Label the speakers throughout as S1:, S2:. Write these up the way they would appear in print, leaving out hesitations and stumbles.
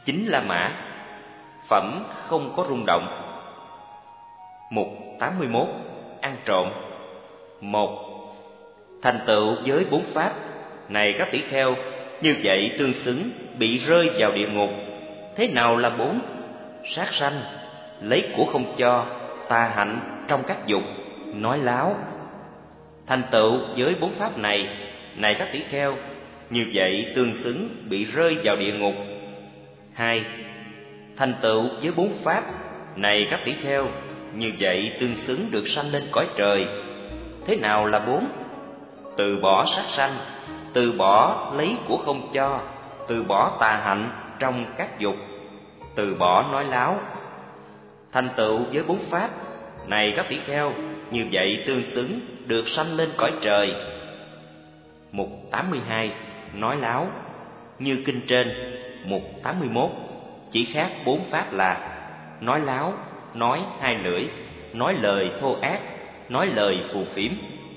S1: Chính La Mã, phẩm không có rung động. Mục 81. Ăn trộm. 1. Thành tựu với 4 pháp này các tỷ kheo, như vậy tương xứng bị rơi vào địa ngục. Thế nào là 4? Sát sanh, lấy của không cho, tà hạnh trong các dục, nói láo. Thành tựu với 4 pháp này các tỷ kheo, như vậy tương xứng bị rơi vào địa ngục. 2. Thành tựu với 4 pháp này các tỷ kheo, như vậy tương xứng được sanh lên cõi trời. Thế nào là 4? Từ bỏ sát sanh, từ bỏ lấy của không cho, từ bỏ tà hạnh trong các dục, từ bỏ nói láo. Thành tựu với 4 pháp này các tỷ kheo, như vậy tương xứng được sanh lên cõi trời. Mục 82. Nói láo. Như kinh trên. Mục 81. Chỉ khác 4 pháp là nói láo, nói hai lưỡi, nói lời thô ác, nói lời phù phiếm.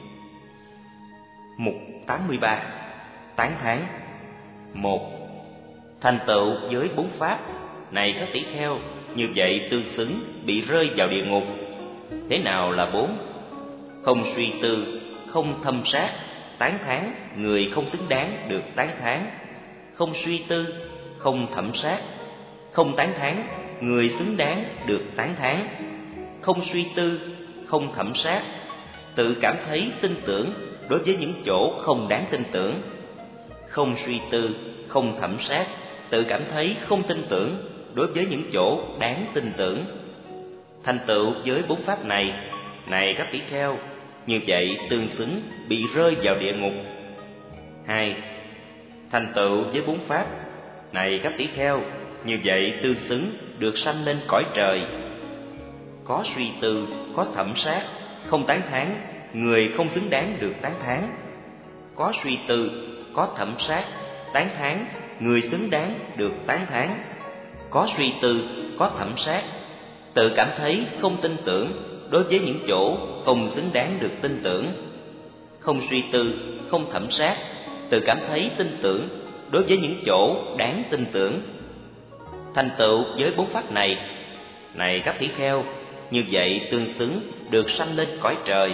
S1: Mục 83. Tán thán. 1. Thành tựu với 4 pháp này các tỷ kheo, như vậy tương xứng bị rơi vào địa ngục. Thế nào là 4? Không suy tư, không thâm sát, tán thán người không xứng đáng được tán thán. Không suy tư, không thẩm sát, không tán thán người xứng đáng được tán thán. Không suy tư, không thẩm sát, tự cảm thấy tin tưởng đối với những chỗ không đáng tin tưởng. Không suy tư, không thẩm sát, tự cảm thấy không tin tưởng đối với những chỗ đáng tin tưởng. Thành tựu với 4 pháp này các tỷ kheo, như vậy tương xứng bị rơi vào địa ngục. 2. Thành tựu với 4 pháp này các tỷ kheo, như vậy tương xứng được sanh lên cõi trời. Có suy tư, có thẩm sát, không tán thán người không xứng đáng được tán thán. Có suy tư, có thẩm sát, tán thán người xứng đáng được tán thán. Có suy tư, có thẩm sát, tự cảm thấy không tin tưởng đối với những chỗ không xứng đáng được tin tưởng. Không suy tư, không thẩm sát, tự cảm thấy tin tưởng đối với những chỗ đáng tin tưởng. Thành tựu với 4 pháp này các tỷ kheo, như vậy tương xứng được sanh lên cõi trời.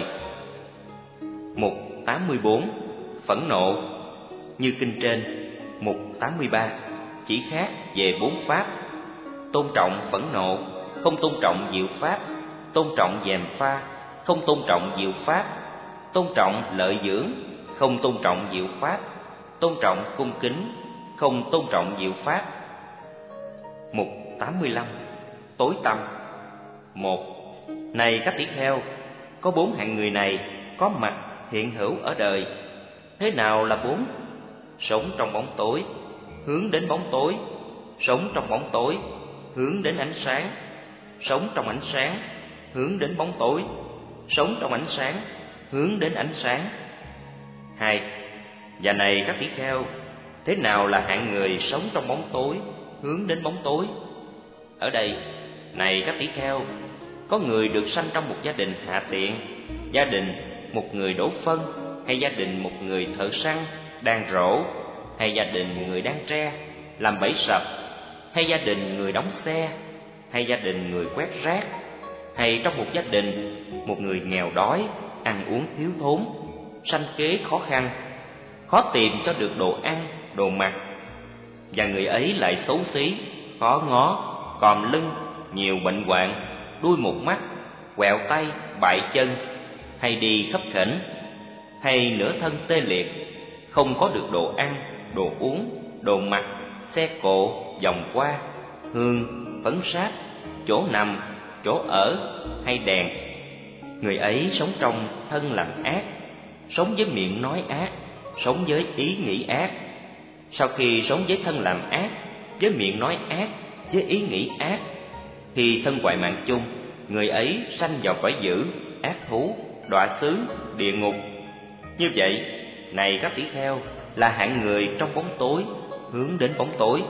S1: Mục 84. Phẫn nộ. Như kinh trên. Mục 83. Chỉ khác về 4 pháp. Tôn trọng phẫn nộ, không tôn trọng diệu pháp. Tôn trọng gièm pha, không tôn trọng diệu pháp. Tôn trọng lợi dưỡng, không tôn trọng diệu pháp. Tôn trọng cung kính, không tôn trọng diệu pháp. Mục 85. Tối tăm. 1. Này các tỷ kheo, có 4 hạng người này có mặt hiện hữu ở đời. Thế nào là 4? Sống trong bóng tối, hướng đến bóng tối. Sống trong bóng tối, hướng đến ánh sáng. Sống trong ánh sáng, hướng đến bóng tối. Sống trong ánh sáng, hướng đến ánh sáng. 2. Và này các tỷ kheo, thế nào là hạng người sống trong bóng tối, hướng đến bóng tối? Ở đây, này các tỷ kheo, có người được sanh trong một gia đình hạ tiện, gia đình một người đổ phân, hay gia đình một người thợ săn đang rổ, hay gia đình người đang tre làm bẫy sập, hay gia đình người đóng xe, hay gia đình người quét rác, hay trong một gia đình một người nghèo đói, ăn uống thiếu thốn, sanh kế khó khăn, khó tìm cho được đồ ăn, đồ mặc, và người ấy lại xấu xí, khó ngó, còm lưng, nhiều bệnh hoạn, đuôi một mắt, quẹo tay, bại chân, hay đi khấp khểnh, hay nửa thân tê liệt, không có được đồ ăn, đồ uống, đồ mặc, xe cộ, vòng qua, hương, phấn sáp, chỗ nằm, chỗ ở, hay đèn. Người ấy sống trong thân làm ác, sống với miệng nói ác, sống với ý nghĩ ác. Sau khi sống với thân làm ác, với miệng nói ác, với ý nghĩ ác, thì thân hoại mạng chung, người ấy sanh vào cõi dữ, ác thú, đọa xứ, địa ngục. Như vậy, này các tỷ kheo, là hạng người trong bóng tối, hướng đến bóng tối.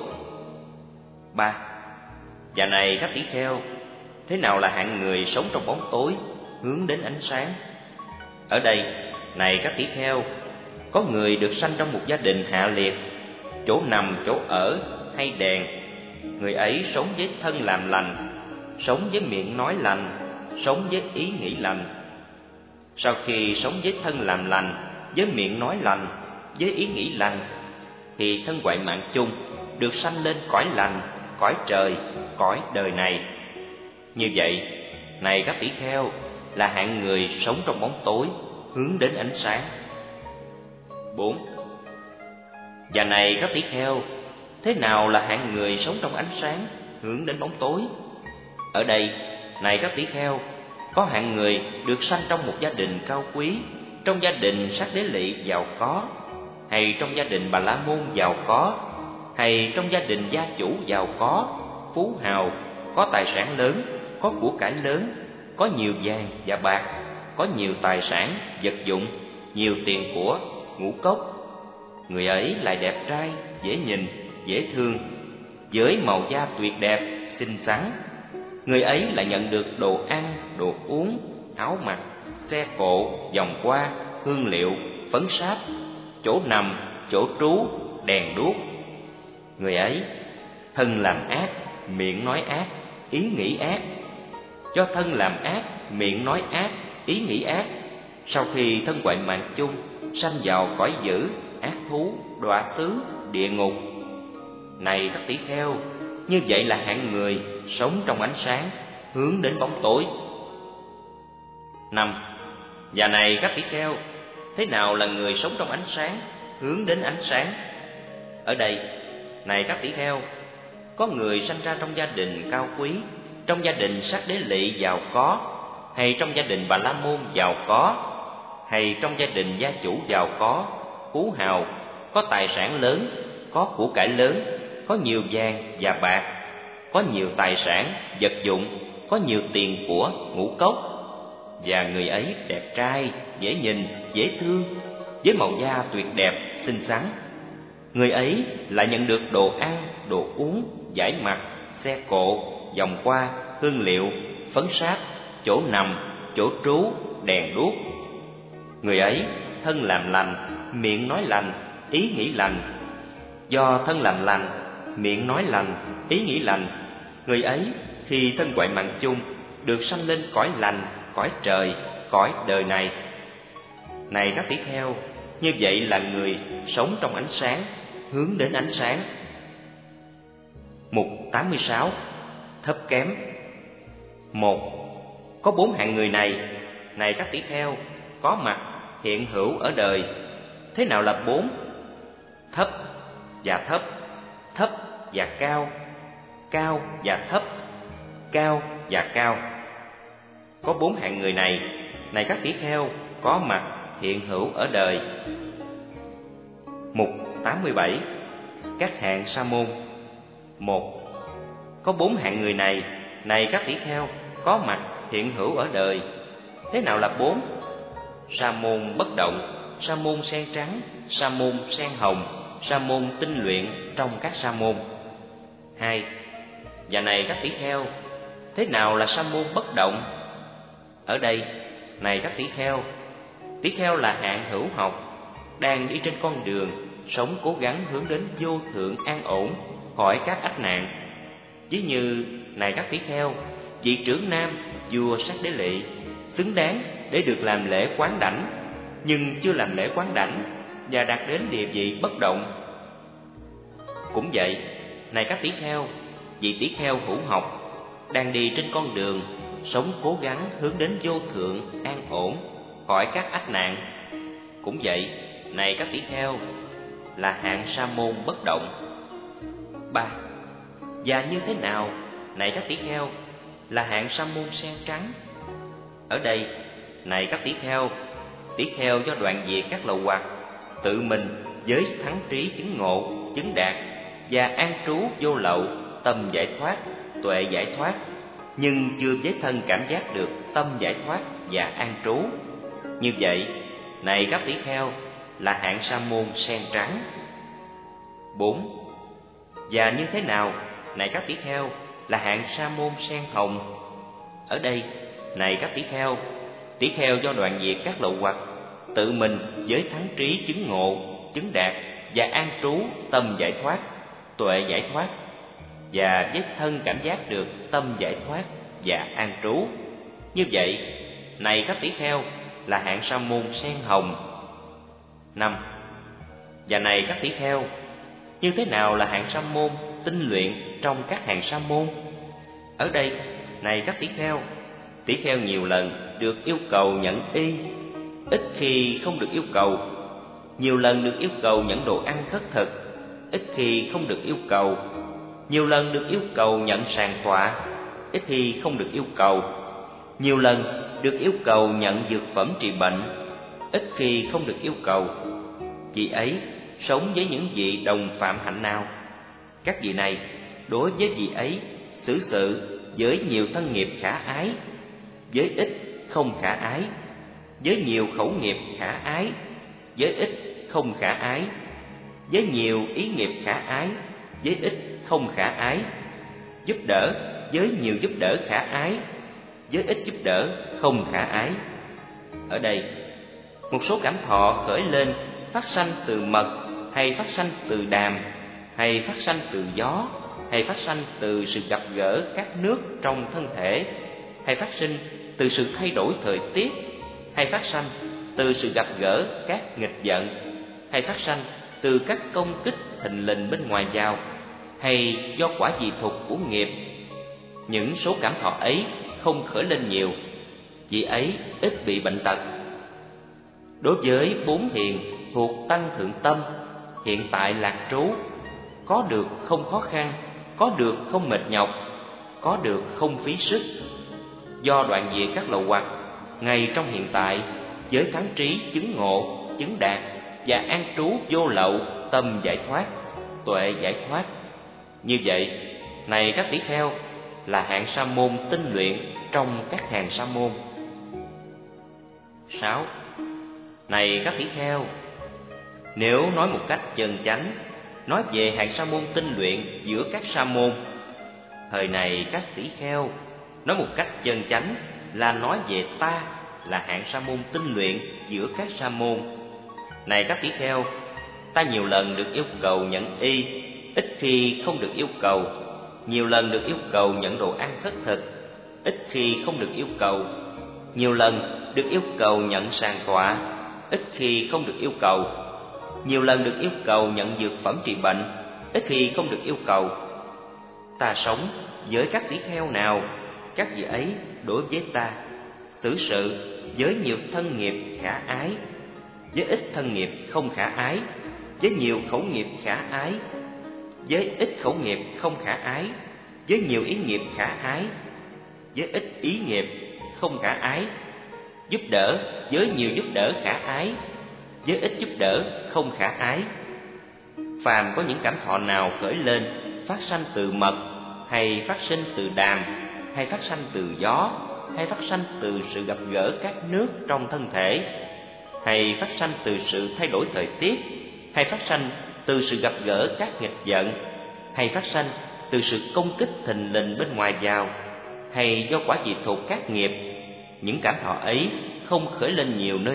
S1: 3. Và này các tỷ kheo, thế nào là hạng người sống trong bóng tối, hướng đến ánh sáng? Ở đây, này các tỷ kheo, có người được sanh trong một gia đình hạ liệt, chỗ nằm, chỗ ở, hay đèn, người ấy sống với thân làm lành, sống với miệng nói lành, sống với ý nghĩ lành. Sau khi sống với thân làm lành, với miệng nói lành, với ý nghĩ lành, thì thân ngoại mạng chung được sanh lên cõi lành, cõi trời, cõi đời này. Như vậy, này các tỷ kheo, là hạng người sống trong bóng tối, hướng đến ánh sáng. 4. Và này các tỷ kheo, thế nào là hạng người sống trong ánh sáng, hướng đến bóng tối? Ở đây, này các tỷ kheo, có hạng người được sanh trong một gia đình cao quý, trong gia đình Sát Đế Lị giàu có, hay trong gia đình Bà La Môn giàu có, hay trong gia đình gia chủ giàu có, phú hào, có tài sản lớn, có của cải lớn, có nhiều vàng và bạc, có nhiều tài sản, vật dụng, nhiều tiền của, ngũ cốc. Người ấy lại đẹp trai, dễ nhìn, dễ thương, với màu da tuyệt đẹp, xinh xắn. Người ấy lại nhận được đồ ăn, đồ uống, áo mặc, xe cộ, vòng qua, hương liệu, phấn sáp, chỗ nằm, chỗ trú, đèn đuốc. Người ấy thân làm ác, miệng nói ác, ý nghĩ ác. Do thân làm ác, miệng nói ác, ý nghĩ ác, sau khi thân ngoại mạng chung sanh vào cõi dữ, ác thú, đọa xứ, địa ngục. Này các tỷ kheo, như vậy là hạng người sống trong ánh sáng, hướng đến bóng tối. 5. Và này các tỷ kheo, thế nào là người sống trong ánh sáng, hướng đến ánh sáng? Ở đây, này các tỷ kheo, có người sanh ra trong gia đình cao quý, trong gia đình Sát Đế Lị giàu có, hay trong gia đình Bà La Môn giàu có, hay trong gia đình gia chủ giàu có, phú hào, có tài sản lớn, có của cải lớn, có nhiều vàng và bạc, có nhiều tài sản, vật dụng, có nhiều tiền của, ngũ cốc. Và người ấy đẹp trai, dễ nhìn, dễ thương, với màu da tuyệt đẹp, xinh xắn. Người ấy lại nhận được đồ ăn, đồ uống, vải mặc, xe cộ, vòng qua, hương liệu, phấn sáp, chỗ nằm, chỗ trú, đèn đuốc. Người ấy thân làm lành, miệng nói lành, ý nghĩ lành. Do thân làm lành, miệng nói lành, ý nghĩ lành, người ấy khi thân ngoại mạng chung được sanh lên cõi lành, cõi trời, cõi đời này. Này các tỷ kheo, như vậy là người sống trong ánh sáng, hướng đến ánh sáng. Mục 86. Thấp kém. 1. Có 4 hạng người này, này các tỷ kheo, có mặt, hiện hữu ở đời. Thế nào là 4? Thấp và thấp, thấp và cao, cao và thấp, cao và cao. Có 4 hạng người này, này các tỷ kheo, có mặt, hiện hữu ở đời. Mục 87. Các hạng sa môn. 1. Có 4 hạng người này, này các tỷ kheo, có mặt, hiện hữu ở đời. Thế nào là 4? Sa môn bất động, sa môn sen trắng, sa môn sen hồng, sa môn tinh luyện trong các sa môn. 2. Và này các tỷ kheo, thế nào là sa môn bất động? Ở đây, này các tỷ kheo là hạng hữu học, đang đi trên con đường, sống cố gắng hướng đến vô thượng an ổn, khỏi các ách nạn. Ví như, này các tỷ kheo, vị trưởng nam, vua Sát Đế Lị, xứng đáng để được làm lễ quán đảnh, nhưng chưa làm lễ quán đảnh và đạt đến địa vị bất động. Cũng vậy, này các tỷ kheo, vị tỷ kheo hữu học, đang đi trên con đường, sống cố gắng hướng đến vô thượng an ổn, khỏi các ách nạn. Cũng vậy, này các tỷ kheo, là hạng sa môn bất động. 3. Và như thế nào, này các tỷ kheo, là hạng sa môn sen trắng? Ở đây, này các tỷ kheo do đoạn diệt các lậu hoặc, tự mình với thắng trí chứng ngộ, chứng đạt và an trú vô lậu, tâm giải thoát, tuệ giải thoát, nhưng chưa với thân cảm giác được tâm giải thoát và an trú. Như vậy, này các tỷ kheo, là hạng sa môn sen trắng. 4. Và như thế nào, này các tỷ kheo, là hạng sa môn sen hồng? Ở đây, này các tỷ kheo do đoạn diệt các lậu hoặc, tự mình với thắng trí chứng ngộ, chứng đạt và an trú tâm giải thoát, tuệ giải thoát. và với thân cảm giác được tâm giải thoát và an trú. Như vậy, này các tỷ kheo, là hạng sa môn sen hồng. 5. Và này các tỷ kheo, như thế nào là hạng sa môn tinh luyện trong các hạng sa môn? Ở đây, này các tỷ kheo nhiều lần được yêu cầu nhận y, ít khi không được yêu cầu. Nhiều lần được yêu cầu nhận đồ ăn khất thực, ít khi không được yêu cầu. Nhiều lần được yêu cầu nhận sàng tọa, ít khi không được yêu cầu. Nhiều lần được yêu cầu nhận dược phẩm trị bệnh, ít khi không được yêu cầu. Vị ấy sống với những vị đồng phạm hạnh nào? Các vị này đối với vị ấy xử sự với nhiều thân nghiệp khả ái, với ít không khả ái, với nhiều khẩu nghiệp khả ái, với ít không khả ái, với nhiều ý nghiệp khả ái, với ít không khả ái, giúp đỡ với nhiều giúp đỡ khả ái, với ít giúp đỡ không khả ái. Ở đây, một số cảm thọ khởi lên phát sanh từ mật, hay phát sanh từ đàm, hay phát sanh từ gió, hay phát sanh từ sự gặp gỡ các nước trong thân thể, hay phát sinh từ sự thay đổi thời tiết, hay phát sanh từ sự gặp gỡ các nghịch vận, hay phát sanh từ các công kích thình lình bên ngoài vào, hay do quả dị thục của nghiệp. Những số cảm thọ ấy không khởi lên nhiều, vị ấy ít bị bệnh tật. Đối với 4 thiền thuộc tăng thượng tâm, hiện tại lạc trú, có được không khó khăn, có được không mệt nhọc, có được không phí sức, do đoạn diệt các lậu hoặc ngay trong hiện tại, với thắng trí chứng ngộ, chứng đạt và an trú vô lậu, tâm giải thoát, tuệ giải thoát. Như vậy, này các tỷ kheo, là hạng sa môn tinh luyện trong các hàng sa môn. 6. Này các tỷ kheo, nếu nói một cách chân chánh, nói về hạng sa môn tinh luyện giữa các sa môn, thời này các tỷ kheo, nói một cách chân chánh là nói về ta là hạng sa môn tinh luyện giữa các sa môn. Này các tỷ kheo, ta nhiều lần được yêu cầu nhận y, ít khi không được yêu cầu. Nhiều lần được yêu cầu nhận đồ ăn khất thực, ít khi không được yêu cầu. Nhiều lần được yêu cầu nhận sàng tọa, ít khi không được yêu cầu. Nhiều lần được yêu cầu nhận dược phẩm trị bệnh, ít khi không được yêu cầu. Ta sống với các tỷ kheo nào, các vị ấy đối với ta xử sự với nhiều thân nghiệp khả ái, với ít thân nghiệp không khả ái, với nhiều khẩu nghiệp khả ái, với ít khẩu nghiệp không khả ái, với nhiều ý nghiệp khả ái, với ít ý nghiệp không khả ái, giúp đỡ với nhiều giúp đỡ khả ái, với ít giúp đỡ không khả ái. Phàm có những cảm thọ nào khởi lên phát sanh từ mật, hay phát sinh từ đàm, hay phát sanh từ gió, hay phát sanh từ sự gặp gỡ các nước trong thân thể, hay phát sanh từ sự thay đổi thời tiết, hay phát sanh từ sự gặp gỡ các nghịch vận, hay phát sanh từ sự công kích thình lình bên ngoài vào, hay do quả dị thục các nghiệp, những cảm thọ ấy không khởi lên nhiều nơi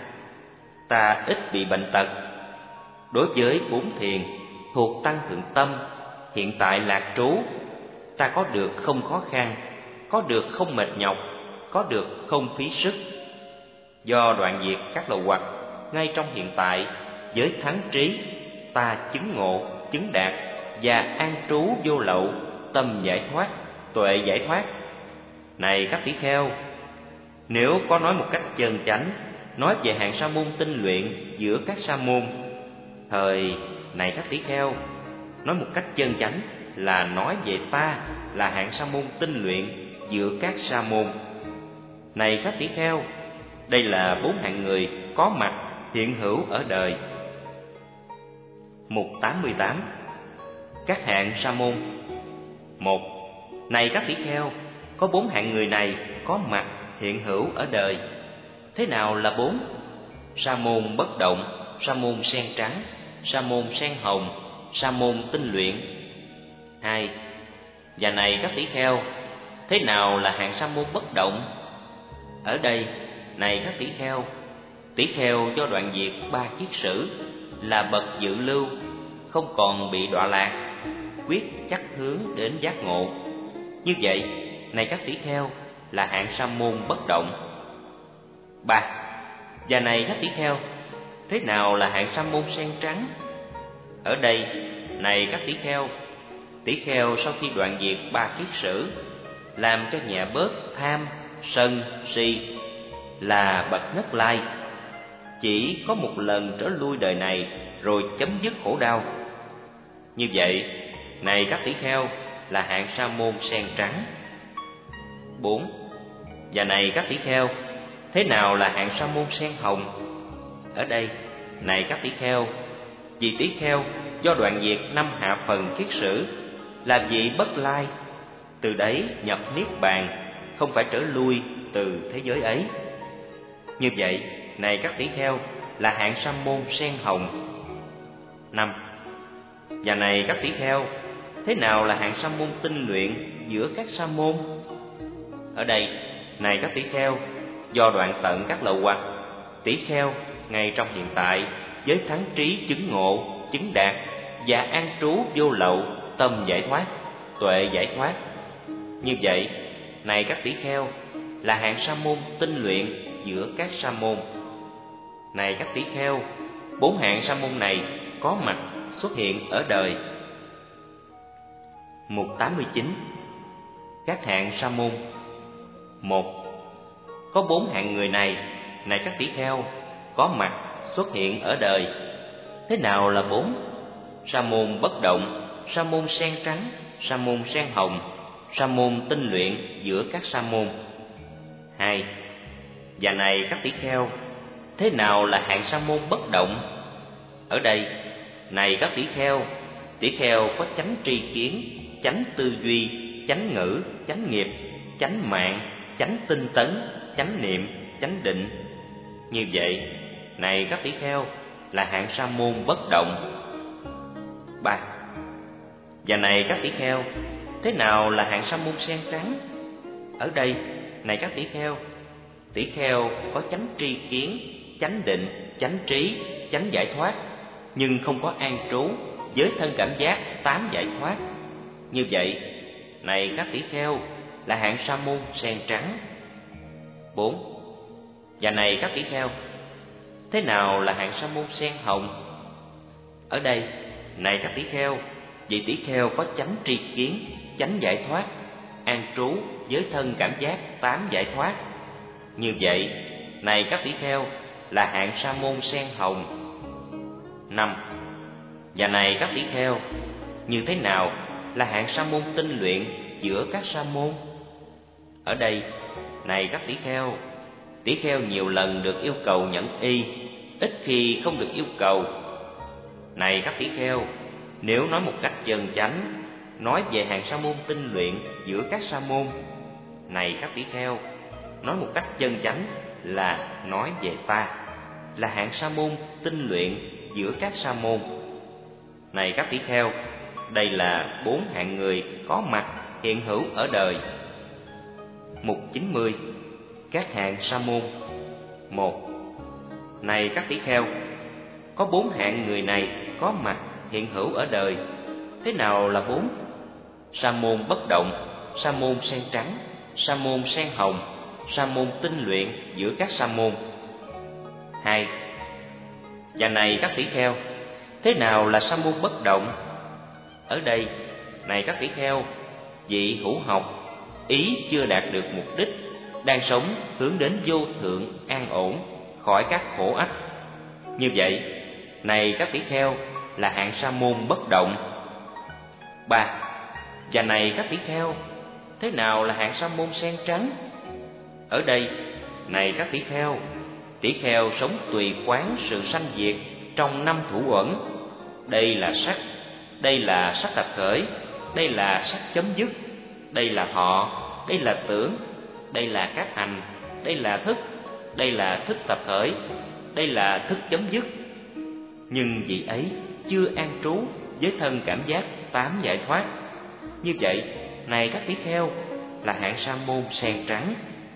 S1: ta ít bị bệnh tật. Đối với 4 thiền thuộc tăng thượng tâm, hiện tại lạc trú, ta có được không khó khăn, có được không mệt nhọc, có được không phí sức, do đoạn diệt các lậu hoặc ngay trong hiện tại, với thắng trí, ta chứng ngộ, chứng đạt và an trú vô lậu, tâm giải thoát, tuệ giải thoát. Này các tỷ kheo, nếu có nói một cách chân chánh, nói về hạng sa môn tinh luyện giữa các sa môn, thời này các tỷ kheo, nói một cách chân chánh là nói về ta là hạng sa môn tinh luyện giữa các sa môn. Này các tỷ kheo, đây là 4 hạng người có mặt hiện hữu ở đời. Mục 88. Các hạng sa môn. 1. Này các tỷ kheo, có 4 hạng người này có mặt hiện hữu ở đời. Thế nào là 4? Sa môn bất động, sa môn sen trắng, sa môn sen hồng, sa môn tinh luyện. 2. Và này các tỷ kheo, thế nào là hạng sa môn bất động? Ở đây, này các tỷ kheo do đoạn diệt 3 kiết sử, là bậc dự lưu, không còn bị đọa lạc, quyết chắc hướng đến giác ngộ. Như vậy, này các tỷ kheo, là hạng sa môn bất động. 3. Và này các tỷ kheo, thế nào là hạng sa môn sen trắng? Ở đây, này các tỷ kheo sau khi đoạn diệt 3 kiết sử, làm cho nhẹ bớt tham, sân, si, là bậc Nhất Lai, chỉ có một lần trở lui đời này rồi chấm dứt khổ đau. Như vậy, này các tỷ kheo, là hạng sa môn sen trắng. 4. Và này các tỷ kheo, thế nào là hạng sa môn sen hồng? Ở đây, này các tỷ kheo, vị tỷ kheo do đoạn diệt 5 hạ phần kiết sử, là vị bất lai, từ đấy nhập niết bàn, không phải trở lui từ thế giới ấy. Như vậy, này các tỷ kheo, là hạng sa môn sen hồng. 5. Và này các tỷ kheo, thế nào là hạng sa môn tinh luyện giữa các sa môn? Ở đây, này các tỷ kheo, do đoạn tận các lậu hoặc, tỷ kheo ngay trong hiện tại với thắng trí chứng ngộ, chứng đạt và an trú vô lậu, tâm giải thoát, tuệ giải thoát. Như vậy, này các tỷ kheo, là hạng sa môn tinh luyện giữa các sa môn. Này các tỷ kheo, 4 hạng sa môn này có mặt xuất hiện ở đời. Mục 89. Các hạng sa môn. 1. Có 4 hạng người này, này các tỷ kheo, có mặt xuất hiện ở đời. Thế nào là 4? Sa môn bất động, sa môn sen trắng, sa môn sen hồng, sa môn tinh luyện giữa các sa môn. 2. Và này các tỷ kheo, thế nào là hạng sa môn bất động? Ở đây, này các tỷ kheo có chánh tri kiến, chánh tư duy, chánh ngữ, chánh nghiệp, chánh mạng, chánh tinh tấn, chánh niệm, chánh định. Như vậy, này các tỷ kheo, là hạng sa môn bất động. 3. Và này các tỷ kheo, thế nào là hạng sa môn sen trắng? Ở đây, này các tỷ kheo có chánh tri kiến, chánh định, chánh trí, chánh giải thoát, nhưng không có an trú với thân cảm giác 8 giải thoát. Như vậy, này các tỷ kheo, là hạng sa môn sen trắng. 4. Và này các tỷ kheo, thế nào là hạng sa môn sen hồng? Ở đây, này các tỷ kheo, vị tỷ kheo có chánh tri kiến, chánh giải thoát, an trú với thân cảm giác 8 giải thoát. Như vậy, này các tỷ kheo, là hạng sa môn sen hồng. 5. Và này các tỷ kheo, như thế nào là hạng sa môn tinh luyện giữa các sa môn? Ở đây, này các tỷ kheo nhiều lần được yêu cầu nhẫn y, ít khi không được yêu cầu. Này các tỷ kheo, nếu nói một cách chân chánh, nói về hạng sa môn tinh luyện giữa các sa môn. Này các tỷ kheo, nói một cách chân chánh là nói về ta, là hạng sa môn tinh luyện giữa các sa môn. Này các tỷ kheo, đây là 4 hạng người có mặt hiện hữu ở đời. Mục 90. Các hạng sa môn. 1. Này các tỷ kheo, có 4 hạng người này có mặt hiện hữu ở đời. Thế nào là 4? Sa môn bất động, sa môn sen trắng, sa môn sen hồng, sa môn tinh luyện giữa các sa môn. 2. Và này các tỷ kheo, thế nào là sa môn bất động? Ở đây, này các tỷ kheo, vị hữu học, ý chưa đạt được mục đích, đang sống hướng đến vô thượng an ổn, khỏi các khổ ách. Như vậy, này các tỷ kheo, là hạng sa môn bất động. 3. Và này các tỷ kheo, thế nào là hạng sa môn sen trắng? Ở đây, này các tỷ kheo sống tùy quán sự sanh diệt trong 5 thủ uẩn. Đây là sắc tập khởi, đây là sắc chấm dứt, đây là thọ, đây là tưởng, đây là các hành, đây là thức, đây là thức tập khởi, đây là thức chấm dứt. Nhưng vị ấy chưa an trú với thân cảm giác 8 giải thoát. Như vậy, này các tỷ kheo, là hạng sa môn sen trắng.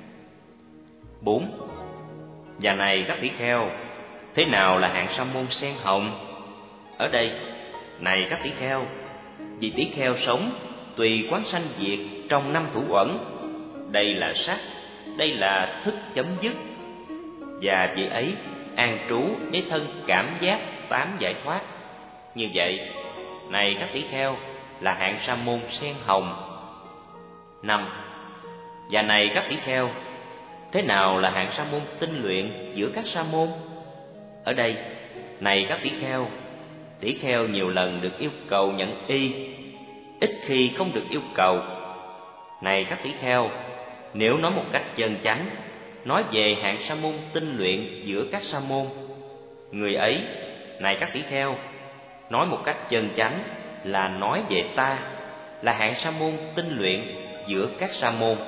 S1: 4. Và này các tỷ kheo, thế nào là hạng sa môn sen hồng? Ở đây, này các tỷ kheo, Vì tỷ kheo sống tùy quán sanh diệt trong 5 thủ uẩn. Đây là sắc, đây là thức chấm dứt. Và vị ấy an trú với thân cảm giác 8 giải thoát. Như vậy, này các tỷ kheo, là hạng sa môn sen hồng. 5. Và này các tỷ kheo, thế nào là hạng sa môn tinh luyện giữa các sa môn? Ở đây, này các tỷ kheo nhiều lần được yêu cầu nhận y, ít khi không được yêu cầu. Này các tỷ kheo, nếu nói một cách chân chánh, nói về hạng sa môn tinh luyện giữa các sa môn, người ấy, này các tỷ kheo, nói một cách chân chánh là nói về ta, là hạng sa môn tinh luyện giữa các sa môn.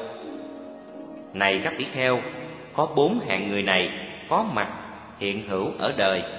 S1: Này các tỷ kheo, có 4 hạng người này có mặt hiện hữu ở đời.